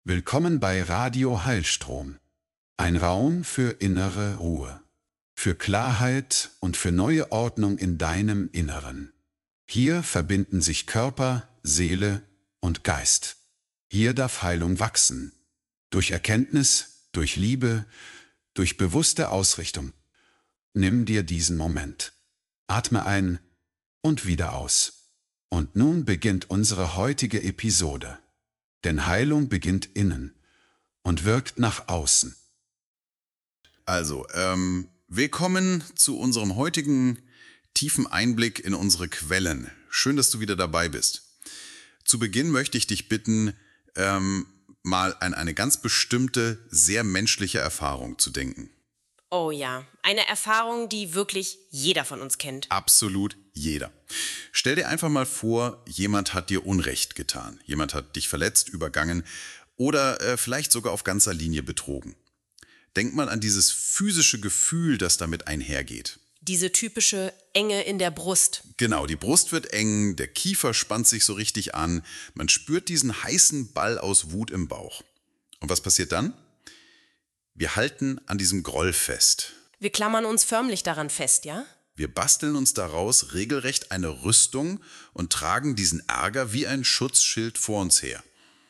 Willkommen bei Radio Heilstrom. Ein Raum für innere Ruhe, für Klarheit und für neue Ordnung in deinem Inneren. Hier verbinden sich Körper, Seele und Geist. Hier darf Heilung wachsen. Durch Erkenntnis, durch Liebe, durch bewusste Ausrichtung. Nimm dir diesen Moment. Atme ein und wieder aus. Und nun beginnt unsere heutige Episode. Denn Heilung beginnt innen und wirkt nach außen. Also, willkommen zu unserem heutigen tiefen Einblick in unsere Quellen. Schön, dass du wieder dabei bist. Zu Beginn möchte ich dich bitten, mal an eine ganz bestimmte, sehr menschliche Erfahrung zu denken. Oh ja, eine Erfahrung, die wirklich jeder von uns kennt. Absolut jeder. Stell dir einfach mal vor, jemand hat dir Unrecht getan. Jemand hat dich verletzt, übergangen oder vielleicht sogar auf ganzer Linie betrogen. Denk mal an dieses physische Gefühl, das damit einhergeht. Diese typische Enge in der Brust. Genau, die Brust wird eng, der Kiefer spannt sich so richtig an, man spürt diesen heißen Ball aus Wut im Bauch. Und was passiert dann? Wir halten an diesem Groll fest. Wir klammern uns förmlich daran fest, ja? Wir basteln uns daraus regelrecht eine Rüstung und tragen diesen Ärger wie ein Schutzschild vor uns her.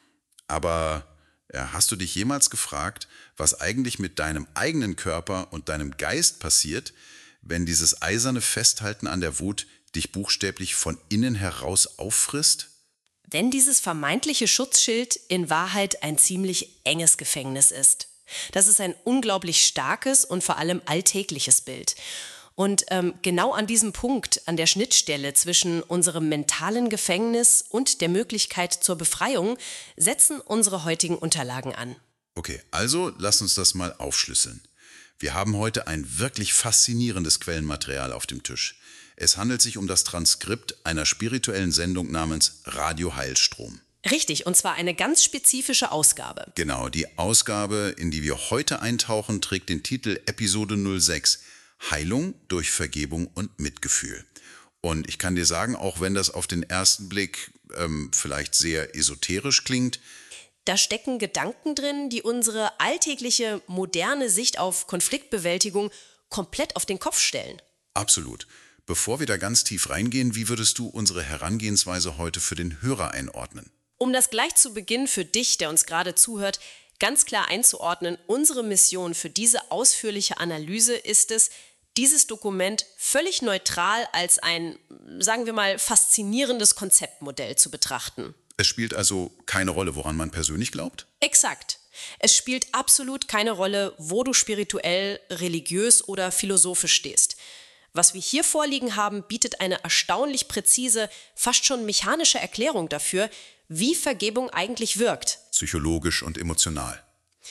Aber hast du dich jemals gefragt, was eigentlich mit deinem eigenen Körper und deinem Geist passiert, wenn dieses eiserne Festhalten an der Wut dich buchstäblich von innen heraus auffrisst? Wenn dieses vermeintliche Schutzschild in Wahrheit ein ziemlich enges Gefängnis ist. Das ist ein unglaublich starkes und vor allem alltägliches Bild. Und genau an diesem Punkt, an der Schnittstelle zwischen unserem mentalen Gefängnis und der Möglichkeit zur Befreiung, setzen unsere heutigen Unterlagen an. Okay, also lass uns das mal aufschlüsseln. Wir haben heute ein wirklich faszinierendes Quellenmaterial auf dem Tisch. Es handelt sich um das Transkript einer spirituellen Sendung namens Radio Heilstrom. Richtig, und zwar eine ganz spezifische Ausgabe. Genau, die Ausgabe, in die wir heute eintauchen, trägt den Titel Episode 06, Heilung durch Vergebung und Mitgefühl. Und ich kann dir sagen, auch wenn das auf den ersten Blick vielleicht sehr esoterisch klingt, Da stecken Gedanken drin, die unsere alltägliche, moderne Sicht auf Konfliktbewältigung komplett auf den Kopf stellen. absolut. Bevor wir da ganz tief reingehen, wie würdest du unsere Herangehensweise heute für den Hörer einordnen? Um das gleich zu Beginn für dich, der uns gerade zuhört, ganz klar einzuordnen, unsere Mission für diese ausführliche Analyse ist es, dieses Dokument völlig neutral als ein, sagen wir mal, faszinierendes Konzeptmodell zu betrachten. Es spielt also keine Rolle, woran man persönlich glaubt? Exakt. Es spielt absolut keine Rolle, wo du spirituell, religiös oder philosophisch stehst. Was wir hier vorliegen haben, bietet eine erstaunlich präzise, fast schon mechanische Erklärung dafür, wie Vergebung eigentlich wirkt. Psychologisch und emotional.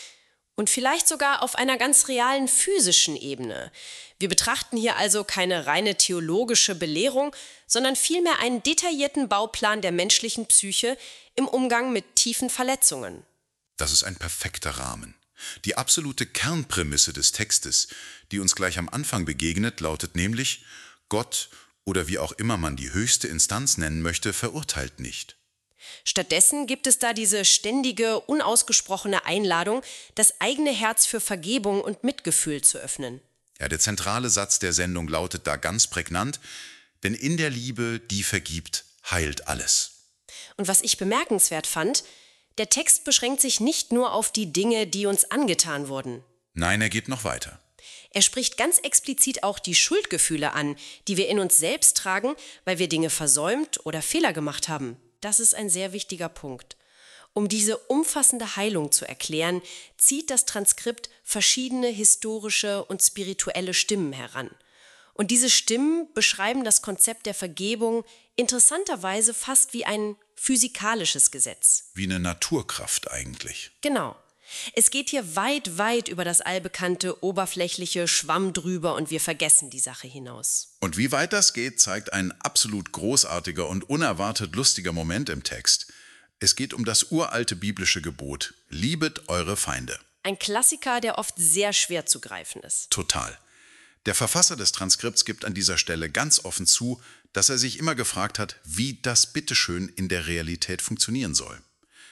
Und vielleicht sogar auf einer ganz realen physischen Ebene. Wir betrachten hier also keine reine theologische Belehrung, sondern vielmehr einen detaillierten Bauplan der menschlichen Psyche im Umgang mit tiefen Verletzungen. Das ist ein perfekter Rahmen. Die absolute Kernprämisse des Textes, die uns gleich am Anfang begegnet, lautet nämlich: Gott oder wie auch immer man die höchste Instanz nennen möchte, verurteilt nicht. Stattdessen gibt es da diese ständige, unausgesprochene Einladung, das eigene Herz für Vergebung und Mitgefühl zu öffnen. Ja, der zentrale Satz der Sendung lautet da ganz prägnant: Denn in der Liebe, die vergibt, heilt alles. Und was ich bemerkenswert fand, der Text beschränkt sich nicht nur auf die Dinge, die uns angetan wurden. Nein, er geht noch weiter. Er spricht ganz explizit auch die Schuldgefühle an, die wir in uns selbst tragen, weil wir Dinge versäumt oder Fehler gemacht haben. Das ist ein sehr wichtiger Punkt. Um diese umfassende Heilung zu erklären, zieht das Transkript verschiedene historische und spirituelle Stimmen heran. Und diese Stimmen beschreiben das Konzept der Vergebung interessanterweise fast wie ein physikalisches Gesetz. Wie eine Naturkraft eigentlich. Genau. Es geht hier weit, weit über das allbekannte, oberflächliche Schwamm drüber und wir vergessen die Sache hinaus. Und wie weit das geht, zeigt ein absolut großartiger und unerwartet lustiger Moment im Text. Es geht um das uralte biblische Gebot: Liebet eure Feinde. Ein Klassiker, der oft sehr schwer zu greifen ist. Total. Der Verfasser des Transkripts gibt an dieser Stelle ganz offen zu, dass er sich immer gefragt hat, wie das bitteschön in der Realität funktionieren soll.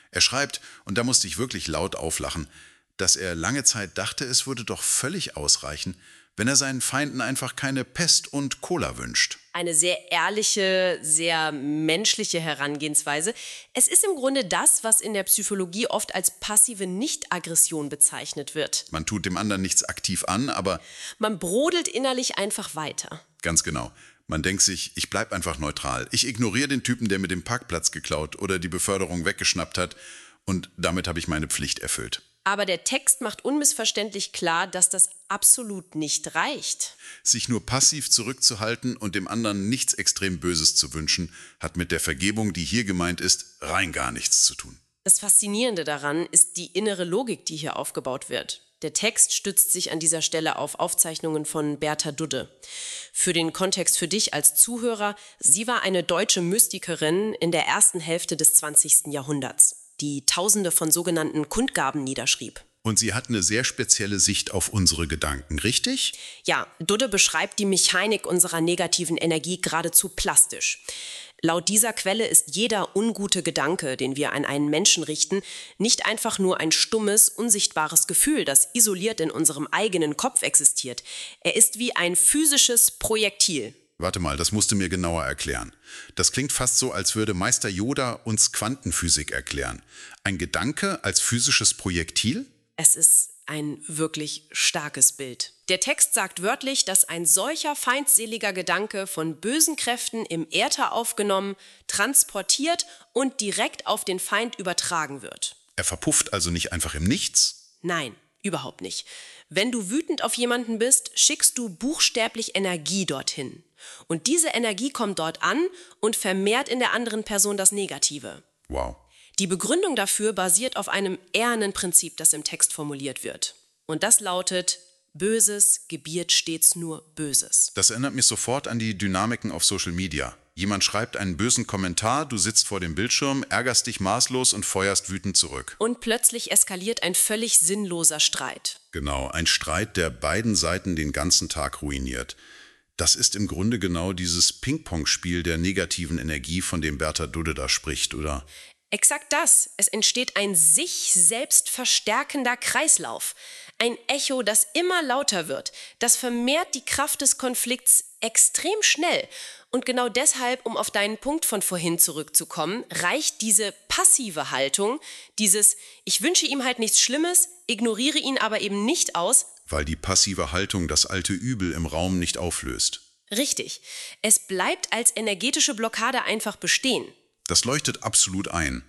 Er schreibt, und da musste ich wirklich laut auflachen, dass er lange Zeit dachte, es würde doch völlig ausreichen, wenn er seinen Feinden einfach keine Pest und Cola wünscht. Eine sehr ehrliche, sehr menschliche Herangehensweise. Es ist im Grunde das, was in der Psychologie oft als passive Nichtaggression bezeichnet wird. Man tut dem anderen nichts aktiv an, aber Man brodelt innerlich einfach weiter. ganz genau. Man denkt sich, ich bleib einfach neutral. Ich ignoriere den Typen, der mir den Parkplatz geklaut oder die Beförderung weggeschnappt hat, und damit habe ich meine Pflicht erfüllt. Aber der Text macht unmissverständlich klar, dass das absolut nicht reicht. Sich nur passiv zurückzuhalten und dem anderen nichts extrem Böses zu wünschen, hat mit der Vergebung, die hier gemeint ist, rein gar nichts zu tun. Das Faszinierende daran ist die innere Logik, die hier aufgebaut wird. Der Text stützt sich an dieser Stelle auf Aufzeichnungen von Berta Dudde. Für den Kontext für dich als Zuhörer, sie war eine deutsche Mystikerin in der ersten Hälfte des 20. Jahrhunderts, die Tausende von sogenannten Kundgaben niederschrieb. Und sie hat eine sehr spezielle Sicht auf unsere Gedanken, richtig? Ja, Dudde beschreibt die Mechanik unserer negativen Energie geradezu plastisch. Laut dieser Quelle ist jeder ungute Gedanke, den wir an einen Menschen richten, nicht einfach nur ein stummes, unsichtbares Gefühl, das isoliert in unserem eigenen Kopf existiert. Er ist wie ein physisches Projektil. Warte mal, das musst du mir genauer erklären. Das klingt fast so, als würde Meister Yoda uns Quantenphysik erklären. Ein Gedanke als physisches Projektil? Es ist ein wirklich starkes Bild. Der Text sagt wörtlich, dass ein solcher feindseliger Gedanke von bösen Kräften im Äther aufgenommen, transportiert und direkt auf den Feind übertragen wird. Er verpufft also nicht einfach im Nichts? Nein, überhaupt nicht. Wenn du wütend auf jemanden bist, schickst du buchstäblich Energie dorthin. Und diese Energie kommt dort an und vermehrt in der anderen Person das Negative. Wow. Die Begründung dafür basiert auf einem ehernen Prinzip, das im Text formuliert wird. Und das lautet: Böses gebiert stets nur Böses. Das erinnert mich sofort an die Dynamiken auf Social Media. Jemand schreibt einen bösen Kommentar, du sitzt vor dem Bildschirm, ärgerst dich maßlos und feuerst wütend zurück. Und plötzlich eskaliert ein völlig sinnloser Streit. Genau, ein Streit, der beiden Seiten den ganzen Tag ruiniert. Das ist im Grunde genau dieses Ping-Pong-Spiel der negativen Energie, von dem Berta Dudde da spricht, oder? Exakt das. Es entsteht ein sich selbst verstärkender Kreislauf. Ein Echo, das immer lauter wird. Das vermehrt die Kraft des Konflikts extrem schnell. Und genau deshalb, um auf deinen Punkt von vorhin zurückzukommen, reicht diese passive Haltung, dieses Ich wünsche ihm halt nichts Schlimmes, ignoriere ihn aber eben nicht aus. Weil die passive Haltung das alte Übel im Raum nicht auflöst. Richtig. Es bleibt als energetische Blockade einfach bestehen. Das leuchtet absolut ein.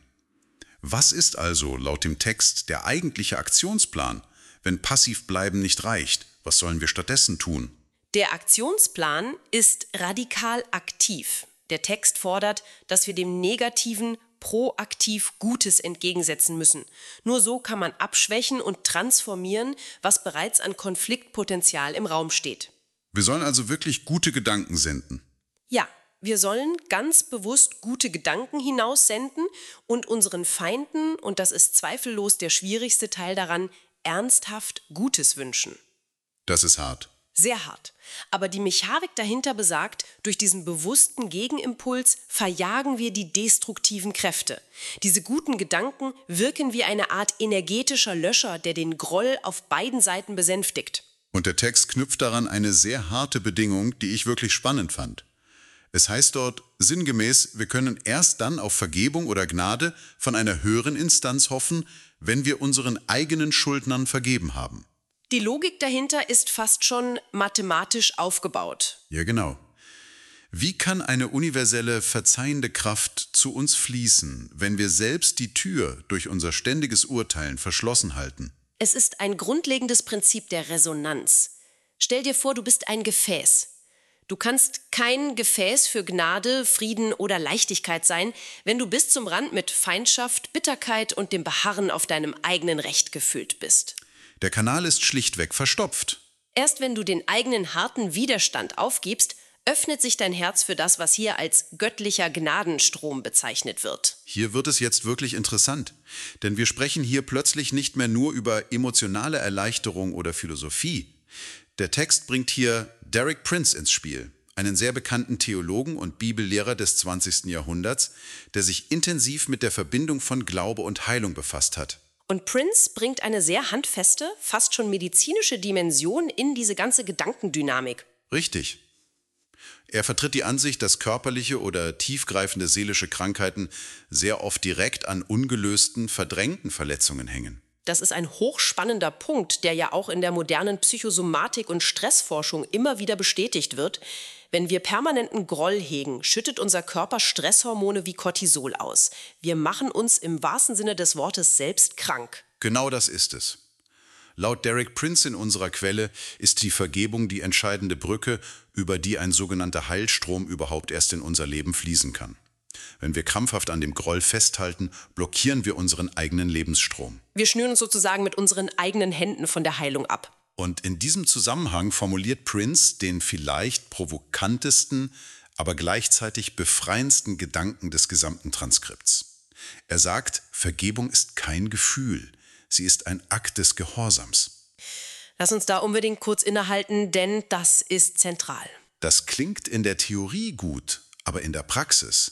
Was ist also laut dem Text der eigentliche Aktionsplan, wenn passiv bleiben nicht reicht? Was sollen wir stattdessen tun? Der Aktionsplan ist radikal aktiv. Der Text fordert, dass wir dem Negativen proaktiv Gutes entgegensetzen müssen. Nur so kann man abschwächen und transformieren, was bereits an Konfliktpotenzial im Raum steht. Wir sollen also wirklich gute Gedanken senden. Ja, wir sollen ganz bewusst gute Gedanken hinaussenden und unseren Feinden, und das ist zweifellos der schwierigste Teil daran, ernsthaft Gutes wünschen. Das ist hart. Sehr hart. Aber die Mechanik dahinter besagt, durch diesen bewussten Gegenimpuls verjagen wir die destruktiven Kräfte. Diese guten Gedanken wirken wie eine Art energetischer Löscher, der den Groll auf beiden Seiten besänftigt. Und der Text knüpft daran eine sehr harte Bedingung, die ich wirklich spannend fand. Es heißt dort sinngemäß, wir können erst dann auf Vergebung oder Gnade von einer höheren Instanz hoffen, wenn wir unseren eigenen Schuldnern vergeben haben. Die Logik dahinter ist fast schon mathematisch aufgebaut. Ja, genau. Wie kann eine universelle, verzeihende Kraft zu uns fließen, wenn wir selbst die Tür durch unser ständiges Urteilen verschlossen halten? Es ist ein grundlegendes Prinzip der Resonanz. Stell dir vor, du bist ein Gefäß. Du kannst kein Gefäß für Gnade, Frieden oder Leichtigkeit sein, wenn du bis zum Rand mit Feindschaft, Bitterkeit und dem Beharren auf deinem eigenen Recht gefüllt bist. Der Kanal ist schlichtweg verstopft. Erst wenn du den eigenen harten Widerstand aufgibst, öffnet sich dein Herz für das, was hier als göttlicher Gnadenstrom bezeichnet wird. Hier wird es jetzt wirklich interessant, denn wir sprechen hier plötzlich nicht mehr nur über emotionale Erleichterung oder Philosophie. Der Text bringt hier Derek Prince ins Spiel, einen sehr bekannten Theologen und Bibellehrer des 20. Jahrhunderts, der sich intensiv mit der Verbindung von Glaube und Heilung befasst hat. Und Prince bringt eine sehr handfeste, fast schon medizinische Dimension in diese ganze Gedankendynamik. Richtig. Er vertritt die Ansicht, dass körperliche oder tiefgreifende seelische Krankheiten sehr oft direkt an ungelösten, verdrängten Verletzungen hängen. Das ist ein hochspannender Punkt, der ja auch in der modernen Psychosomatik und Stressforschung immer wieder bestätigt wird. Wenn wir permanenten Groll hegen, schüttet unser Körper Stresshormone wie Cortisol aus. Wir machen uns im wahrsten Sinne des Wortes selbst krank. Genau das ist es. Laut Derek Prince in unserer Quelle ist die Vergebung die entscheidende Brücke, über die ein sogenannter Heilstrom überhaupt erst in unser Leben fließen kann. Wenn wir krampfhaft an dem Groll festhalten, blockieren wir unseren eigenen Lebensstrom. Wir schnüren uns sozusagen mit unseren eigenen Händen von der Heilung ab. Und in diesem Zusammenhang formuliert Prince den vielleicht provokantesten, aber gleichzeitig befreiendsten Gedanken des gesamten Transkripts. Er sagt, Vergebung ist kein Gefühl, sie ist ein Akt des Gehorsams. Lass uns da unbedingt kurz innehalten, denn das ist zentral. Das klingt in der Theorie gut, aber in der Praxis.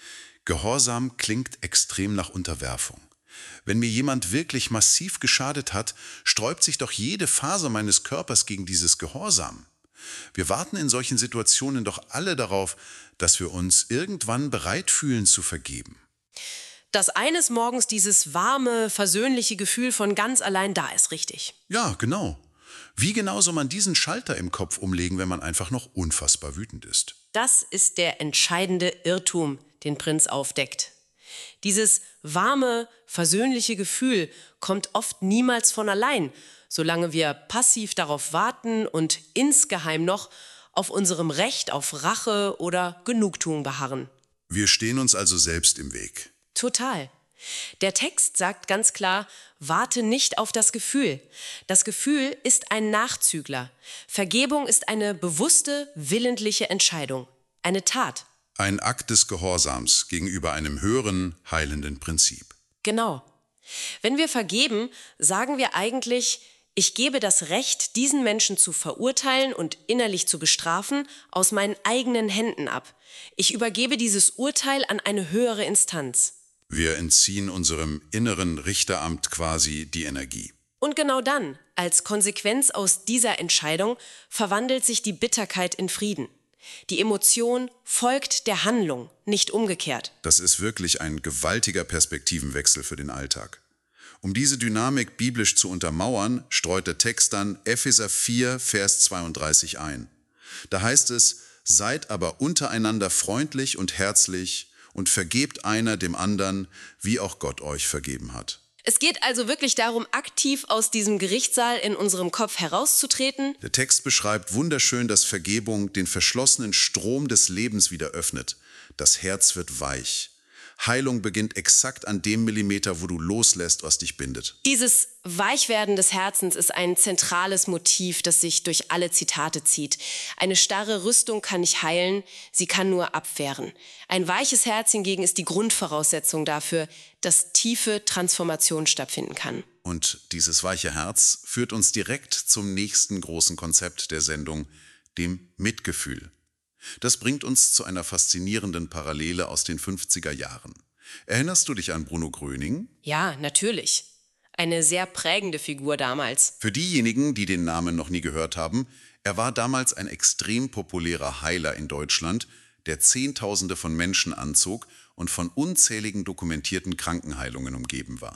Gehorsam klingt extrem nach Unterwerfung. Wenn mir jemand wirklich massiv geschadet hat, sträubt sich doch jede Faser meines Körpers gegen dieses Gehorsam. Wir warten in solchen Situationen doch alle darauf, dass wir uns irgendwann bereit fühlen zu vergeben. Dass eines Morgens dieses warme, versöhnliche Gefühl von ganz allein da ist, richtig. Ja, genau. Wie genau soll man diesen Schalter im Kopf umlegen, wenn man einfach noch unfassbar wütend ist? Das ist der entscheidende Irrtum, den Prinz aufdeckt. Dieses warme, versöhnliche Gefühl kommt oft niemals von allein, solange wir passiv darauf warten und insgeheim noch auf unserem Recht auf Rache oder Genugtuung beharren. Wir stehen uns also selbst im Weg. Total. Der Text sagt ganz klar, warte nicht auf das Gefühl. Das Gefühl ist ein Nachzügler. Vergebung ist eine bewusste, willentliche Entscheidung. Eine Tat. Ein Akt des Gehorsams gegenüber einem höheren, heilenden Prinzip. Genau. Wenn wir vergeben, sagen wir eigentlich, ich gebe das Recht, diesen Menschen zu verurteilen und innerlich zu bestrafen, aus meinen eigenen Händen ab. Ich übergebe dieses Urteil an eine höhere Instanz. Wir entziehen unserem inneren Richteramt quasi die Energie. Und genau dann, als Konsequenz aus dieser Entscheidung, verwandelt sich die Bitterkeit in Frieden. Die Emotion folgt der Handlung, nicht umgekehrt. Das ist wirklich ein gewaltiger Perspektivenwechsel für den Alltag. Um diese Dynamik biblisch zu untermauern, streut der Text dann Epheser 4, Vers 32 ein. Da heißt es, seid aber untereinander freundlich und herzlich und vergebt einer dem anderen, wie auch Gott euch vergeben hat. Es geht also wirklich darum, aktiv aus diesem Gerichtssaal in unserem Kopf herauszutreten. Der Text beschreibt wunderschön, dass Vergebung den verschlossenen Strom des Lebens wieder öffnet. Das Herz wird weich. Heilung beginnt exakt an dem Millimeter, wo du loslässt, was dich bindet. Dieses Weichwerden des Herzens ist ein zentrales Motiv, das sich durch alle Zitate zieht. Eine starre Rüstung kann nicht heilen, sie kann nur abwehren. Ein weiches Herz hingegen ist die Grundvoraussetzung dafür, dass tiefe Transformation stattfinden kann. Und dieses weiche Herz führt uns direkt zum nächsten großen Konzept der Sendung, dem Mitgefühl. Das bringt uns zu einer faszinierenden Parallele aus den 50er Jahren. Erinnerst du dich an Bruno Gröning? Ja, natürlich. Eine sehr prägende Figur damals. Für diejenigen, die den Namen noch nie gehört haben, er war damals ein extrem populärer Heiler in Deutschland, der Zehntausende von Menschen anzog und von unzähligen dokumentierten Krankenheilungen umgeben war.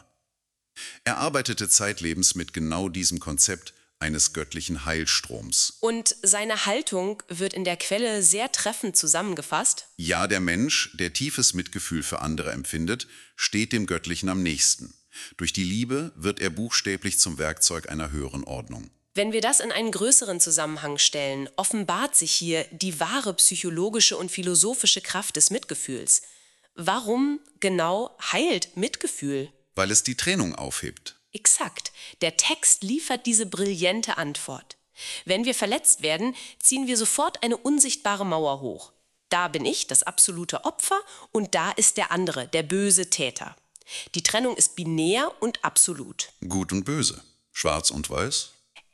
Er arbeitete zeitlebens mit genau diesem Konzept eines göttlichen Heilstroms. Und seine Haltung wird in der Quelle sehr treffend zusammengefasst. Ja, der Mensch, der tiefes Mitgefühl für andere empfindet, steht dem Göttlichen am nächsten. Durch die Liebe wird er buchstäblich zum Werkzeug einer höheren Ordnung. Wenn wir das in einen größeren Zusammenhang stellen, offenbart sich hier die wahre psychologische und philosophische Kraft des Mitgefühls. Warum genau heilt Mitgefühl? Weil es die Trennung aufhebt. Exakt. Der Text liefert diese brillante Antwort. Wenn wir verletzt werden, ziehen wir sofort eine unsichtbare Mauer hoch. Da bin ich, das absolute Opfer, und da ist der andere, der böse Täter. Die Trennung ist binär und absolut. Gut und böse. Schwarz und weiß.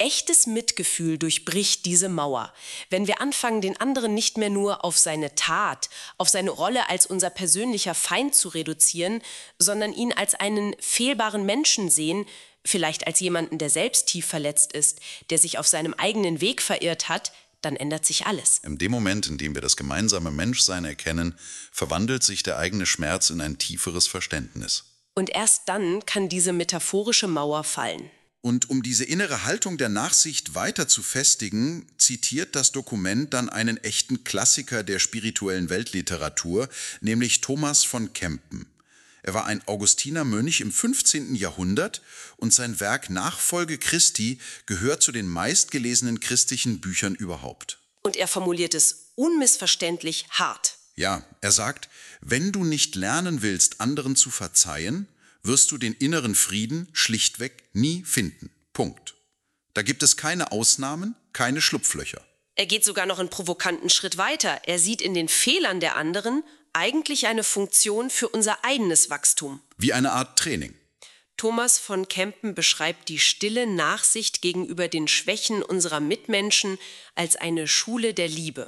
Echtes Mitgefühl durchbricht diese Mauer. Wenn wir anfangen, den anderen nicht mehr nur auf seine Tat, auf seine Rolle als unser persönlicher Feind zu reduzieren, sondern ihn als einen fehlbaren Menschen sehen, vielleicht als jemanden, der selbst tief verletzt ist, der sich auf seinem eigenen Weg verirrt hat, dann ändert sich alles. In dem Moment, in dem wir das gemeinsame Menschsein erkennen, verwandelt sich der eigene Schmerz in ein tieferes Verständnis. Und erst dann kann diese metaphorische Mauer fallen. Und um diese innere Haltung der Nachsicht weiter zu festigen, zitiert das Dokument dann einen echten Klassiker der spirituellen Weltliteratur, nämlich Thomas von Kempen. Er war ein Augustinermönch im 15. Jahrhundert und sein Werk Nachfolge Christi gehört zu den meistgelesenen christlichen Büchern überhaupt. Und er formuliert es unmissverständlich hart. Ja, er sagt, wenn du nicht lernen willst, anderen zu verzeihen, wirst du den inneren Frieden schlichtweg nie finden. Punkt. Da gibt es keine Ausnahmen, keine Schlupflöcher. Er geht sogar noch einen provokanten Schritt weiter. Er sieht in den Fehlern der anderen eigentlich eine Funktion für unser eigenes Wachstum. Wie eine Art Training. Thomas von Kempen beschreibt die stille Nachsicht gegenüber den Schwächen unserer Mitmenschen als eine Schule der Liebe.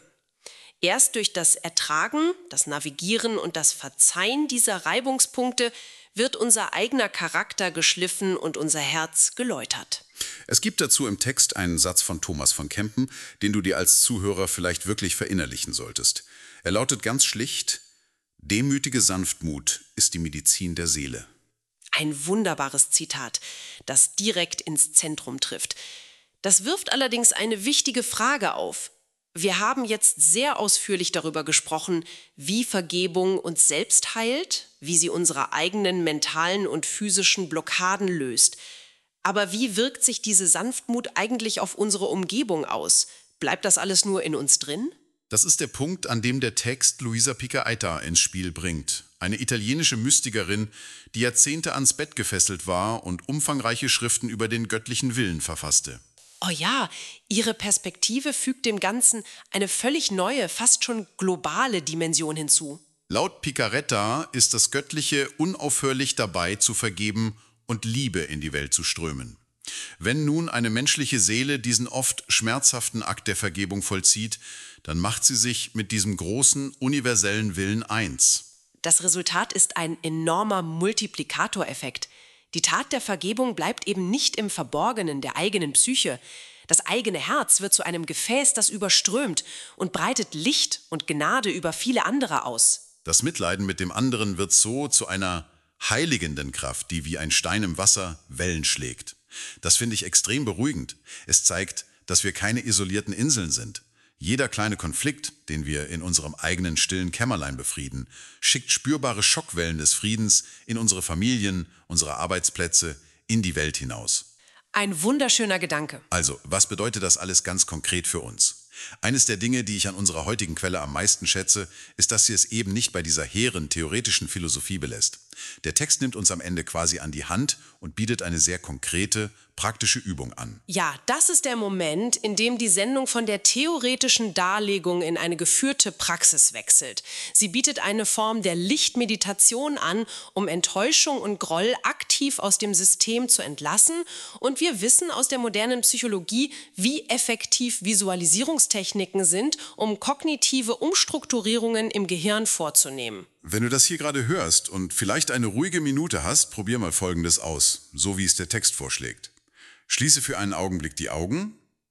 Erst durch das Ertragen, das Navigieren und das Verzeihen dieser Reibungspunkte wird unser eigener Charakter geschliffen und unser Herz geläutert. Es gibt dazu im Text einen Satz von Thomas von Kempen, den du dir als Zuhörer vielleicht wirklich verinnerlichen solltest. Er lautet ganz schlicht: Demütige Sanftmut ist die Medizin der Seele. Ein wunderbares Zitat, das direkt ins Zentrum trifft. Das wirft allerdings eine wichtige Frage auf. Wir haben jetzt sehr ausführlich darüber gesprochen, wie Vergebung uns selbst heilt, wie sie unsere eigenen mentalen und physischen Blockaden löst. Aber wie wirkt sich diese Sanftmut eigentlich auf unsere Umgebung aus? Bleibt das alles nur in uns drin? Das ist der Punkt, an dem der Text Luisa Picaetta ins Spiel bringt. Eine italienische Mystikerin, die Jahrzehnte ans Bett gefesselt war und umfangreiche Schriften über den göttlichen Willen verfasste. Oh ja, ihre Perspektive fügt dem Ganzen eine völlig neue, fast schon globale Dimension hinzu. Laut Picaretta ist das Göttliche unaufhörlich dabei zu vergeben und Liebe in die Welt zu strömen. Wenn nun eine menschliche Seele diesen oft schmerzhaften Akt der Vergebung vollzieht, dann macht sie sich mit diesem großen, universellen Willen eins. Das Resultat ist ein enormer Multiplikatoreffekt. Die Tat der Vergebung bleibt eben nicht im Verborgenen der eigenen Psyche. Das eigene Herz wird zu einem Gefäß, das überströmt und breitet Licht und Gnade über viele andere aus. Das Mitleiden mit dem anderen wird so zu einer heiligenden Kraft, die wie ein Stein im Wasser Wellen schlägt. Das finde ich extrem beruhigend. Es zeigt, dass wir keine isolierten Inseln sind. Jeder kleine Konflikt, den wir in unserem eigenen stillen Kämmerlein befrieden, schickt spürbare Schockwellen des Friedens in unsere Familien, unsere Arbeitsplätze, in die Welt hinaus. Ein wunderschöner Gedanke. Also, was bedeutet das alles ganz konkret für uns? Eines der Dinge, die ich an unserer heutigen Quelle am meisten schätze, ist, dass sie es eben nicht bei dieser hehren, theoretischen Philosophie belässt. Der Text nimmt uns am Ende quasi an die Hand und bietet eine sehr konkrete, praktische Übung an. Ja, das ist der Moment, in dem die Sendung von der theoretischen Darlegung in eine geführte Praxis wechselt. Sie bietet eine Form der Lichtmeditation an, um Enttäuschung und Groll aktiv aus dem System zu entlassen. Und wir wissen aus der modernen Psychologie, wie effektiv Visualisierungstechniken sind, um kognitive Umstrukturierungen im Gehirn vorzunehmen. Wenn du das hier gerade hörst und vielleicht eine ruhige Minute hast, probier mal Folgendes aus, so wie es der Text vorschlägt. Schließe für einen Augenblick die Augen,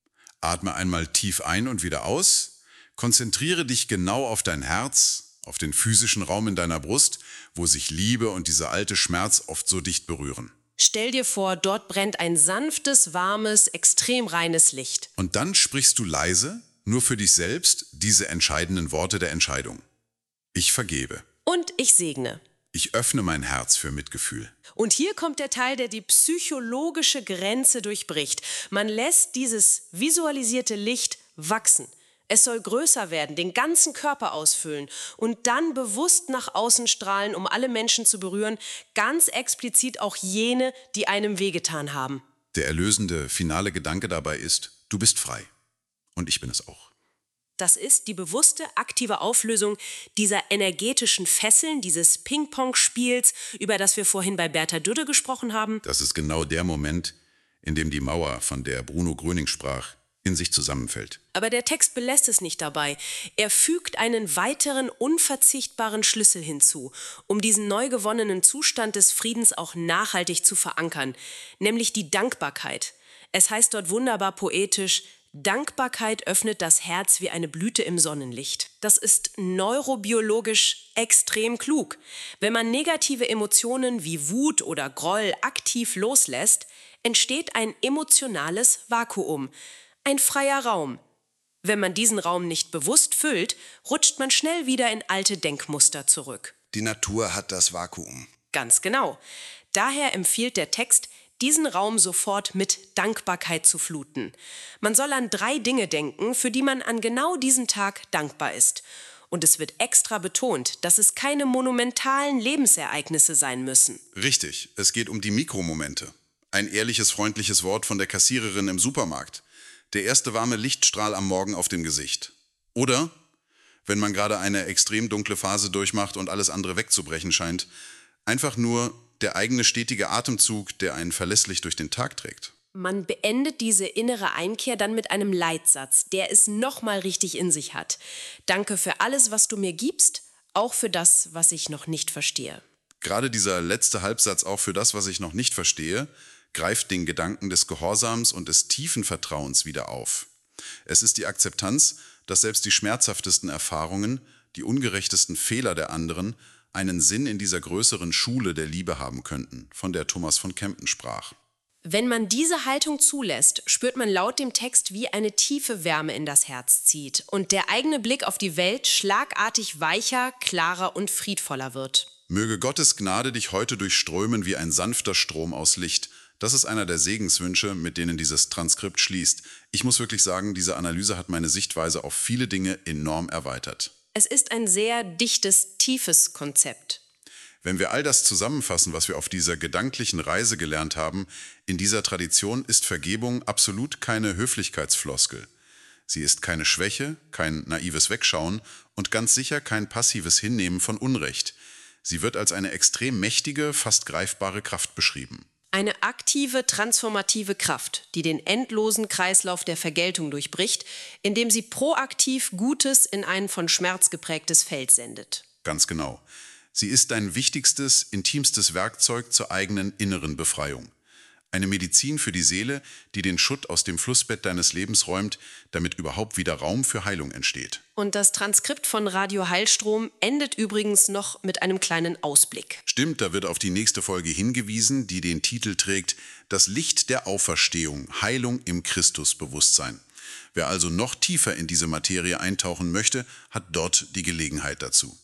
atme einmal tief ein und wieder aus, konzentriere dich genau auf dein Herz, auf den physischen Raum in deiner Brust, wo sich Liebe und dieser alte Schmerz oft so dicht berühren. Stell dir vor, dort brennt ein sanftes, warmes, extrem reines Licht. Und dann sprichst du leise, nur für dich selbst, diese entscheidenden Worte der Entscheidung. Ich vergebe. Und ich segne. Ich öffne mein Herz für Mitgefühl. Und hier kommt der Teil, der die psychologische Grenze durchbricht. Man lässt dieses visualisierte Licht wachsen. Es soll größer werden, den ganzen Körper ausfüllen und dann bewusst nach außen strahlen, um alle Menschen zu berühren, ganz explizit auch jene, die einem wehgetan haben. Der erlösende, finale Gedanke dabei ist, du bist frei. Und ich bin es auch. Das ist die bewusste, aktive Auflösung dieser energetischen Fesseln, dieses Ping-Pong-Spiels, über das wir vorhin bei Bertha Dürre gesprochen haben. Das ist genau der Moment, in dem die Mauer, von der Bruno Gröning sprach, in sich zusammenfällt. Aber der Text belässt es nicht dabei. Er fügt einen weiteren unverzichtbaren Schlüssel hinzu, um diesen neu gewonnenen Zustand des Friedens auch nachhaltig zu verankern, nämlich die Dankbarkeit. Es heißt dort wunderbar poetisch: Dankbarkeit öffnet das Herz wie eine Blüte im Sonnenlicht. Das ist neurobiologisch extrem klug. Wenn man negative Emotionen wie Wut oder Groll aktiv loslässt, entsteht ein emotionales Vakuum, ein freier Raum. Wenn man diesen Raum nicht bewusst füllt, rutscht man schnell wieder in alte Denkmuster zurück. Die Natur hat das Vakuum. Ganz genau. Daher empfiehlt der Text, diesen Raum sofort mit Dankbarkeit zu fluten. Man soll an 3 Dinge denken, für die man an genau diesem Tag dankbar ist. Und es wird extra betont, dass es keine monumentalen Lebensereignisse sein müssen. Richtig, es geht um die Mikromomente. Ein ehrliches, freundliches Wort von der Kassiererin im Supermarkt. Der erste warme Lichtstrahl am Morgen auf dem Gesicht. Oder, wenn man gerade eine extrem dunkle Phase durchmacht und alles andere wegzubrechen scheint, einfach nur der eigene stetige Atemzug, der einen verlässlich durch den Tag trägt. Man beendet diese innere Einkehr dann mit einem Leitsatz, der es nochmal richtig in sich hat. Danke für alles, was du mir gibst, auch für das, was ich noch nicht verstehe. Gerade dieser letzte Halbsatz, auch für das, was ich noch nicht verstehe, greift den Gedanken des Gehorsams und des tiefen Vertrauens wieder auf. Es ist die Akzeptanz, dass selbst die schmerzhaftesten Erfahrungen, die ungerechtesten Fehler der anderen, einen Sinn in dieser größeren Schule der Liebe haben könnten, von der Thomas von Kempten sprach. Wenn man diese Haltung zulässt, spürt man laut dem Text, wie eine tiefe Wärme in das Herz zieht und der eigene Blick auf die Welt schlagartig weicher, klarer und friedvoller wird. Möge Gottes Gnade dich heute durchströmen wie ein sanfter Strom aus Licht. Das ist einer der Segenswünsche, mit denen dieses Transkript schließt. Ich muss wirklich sagen, diese Analyse hat meine Sichtweise auf viele Dinge enorm erweitert. Es ist ein sehr dichtes, tiefes Konzept. Wenn wir all das zusammenfassen, was wir auf dieser gedanklichen Reise gelernt haben, in dieser Tradition ist Vergebung absolut keine Höflichkeitsfloskel. Sie ist keine Schwäche, kein naives Wegschauen und ganz sicher kein passives Hinnehmen von Unrecht. Sie wird als eine extrem mächtige, fast greifbare Kraft beschrieben. Eine aktive, transformative Kraft, die den endlosen Kreislauf der Vergeltung durchbricht, indem sie proaktiv Gutes in ein von Schmerz geprägtes Feld sendet. Ganz genau. Sie ist dein wichtigstes, intimstes Werkzeug zur eigenen inneren Befreiung. Eine Medizin für die Seele, die den Schutt aus dem Flussbett deines Lebens räumt, damit überhaupt wieder Raum für Heilung entsteht. Und das Transkript von Radio Heilstrom endet übrigens noch mit einem kleinen Ausblick. Stimmt, da wird auf die nächste Folge hingewiesen, die den Titel trägt: Das Licht der Auferstehung, Heilung im Christusbewusstsein. Wer also noch tiefer in diese Materie eintauchen möchte, hat dort die Gelegenheit dazu.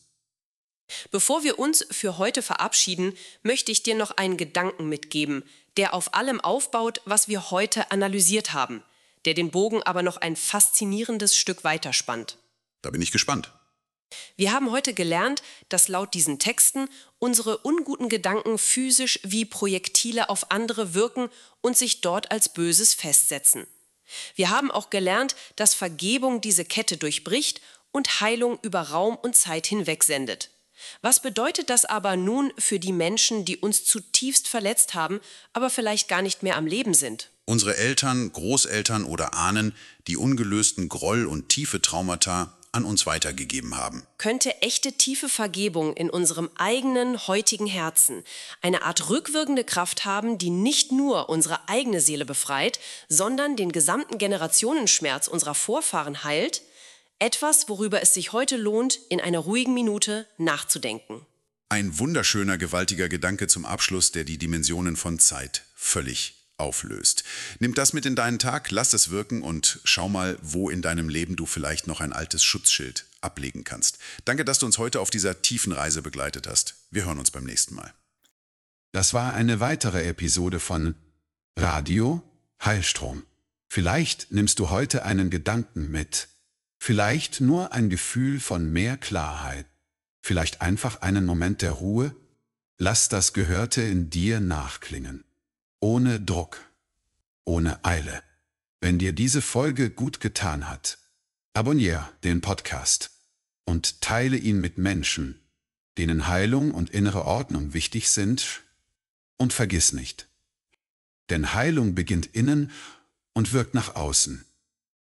Bevor wir uns für heute verabschieden, möchte ich dir noch einen Gedanken mitgeben, der auf allem aufbaut, was wir heute analysiert haben, der den Bogen aber noch ein faszinierendes Stück weiterspannt. Da bin ich gespannt. Wir haben heute gelernt, dass laut diesen Texten unsere unguten Gedanken physisch wie Projektile auf andere wirken und sich dort als Böses festsetzen. Wir haben auch gelernt, dass Vergebung diese Kette durchbricht und Heilung über Raum und Zeit hinweg sendet. Was bedeutet das aber nun für die Menschen, die uns zutiefst verletzt haben, aber vielleicht gar nicht mehr am Leben sind? Unsere Eltern, Großeltern oder Ahnen, die ungelösten Groll und tiefe Traumata an uns weitergegeben haben. Könnte echte tiefe Vergebung in unserem eigenen heutigen Herzen eine Art rückwirkende Kraft haben, die nicht nur unsere eigene Seele befreit, sondern den gesamten Generationenschmerz unserer Vorfahren heilt? Etwas, worüber es sich heute lohnt, in einer ruhigen Minute nachzudenken. Ein wunderschöner, gewaltiger Gedanke zum Abschluss, der die Dimensionen von Zeit völlig auflöst. Nimm das mit in deinen Tag, lass es wirken und schau mal, wo in deinem Leben du vielleicht noch ein altes Schutzschild ablegen kannst. Danke, dass du uns heute auf dieser tiefen Reise begleitet hast. Wir hören uns beim nächsten Mal. Das war eine weitere Episode von Radio Heilstrom. Vielleicht nimmst du heute einen Gedanken mit. Vielleicht nur ein Gefühl von mehr Klarheit. Vielleicht einfach einen Moment der Ruhe. Lass das Gehörte in dir nachklingen. Ohne Druck. Ohne Eile. Wenn dir diese Folge gut getan hat, abonniere den Podcast und teile ihn mit Menschen, denen Heilung und innere Ordnung wichtig sind. Und vergiss nicht, Denn Heilung beginnt innen und wirkt nach außen.